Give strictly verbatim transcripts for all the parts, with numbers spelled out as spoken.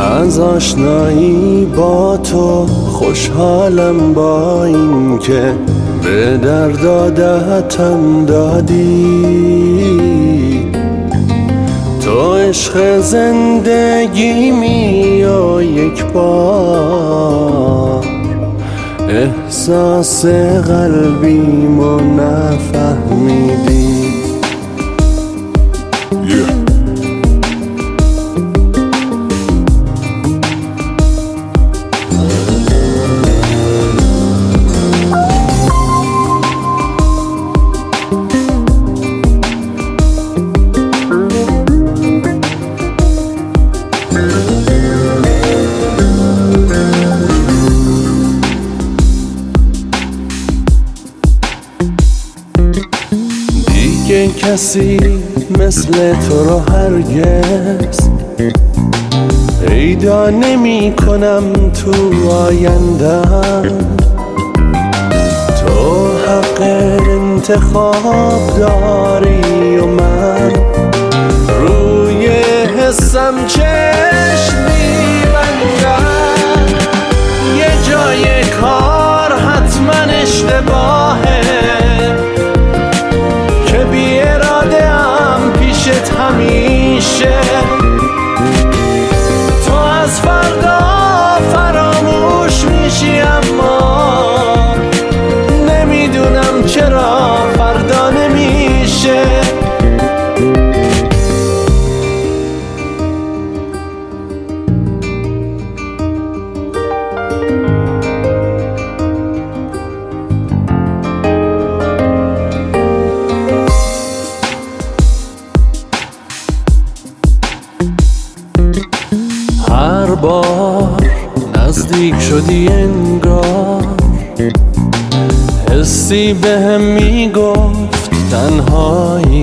از آشنایی با تو خوشحالم، با این که به درد عادتم دادی. تو عشق زندگیمی و یک بار احساس قلبیمو نفهمیدی. دیگه کسی مثل تو رو هرگز پیدا نمی کنم تو آیندم. تو حق انتخاب داری و من روی حسم چشم می‌بندم. یه جای کار حتما اشتباهه که بی اراده ام پیشت همیشه. تو از فردا فراموش میشی اما نمیدونم چرا فردا نمیشه. هر بار نزدیک شدی انگار حسی بهم میگفت تنهایی.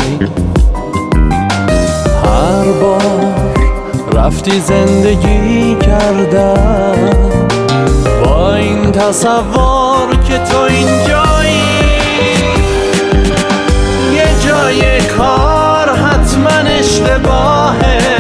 هر بار رفتی زندگی کردم با این تصور که تو اینجایی. یه جای کار حتما اشتباهه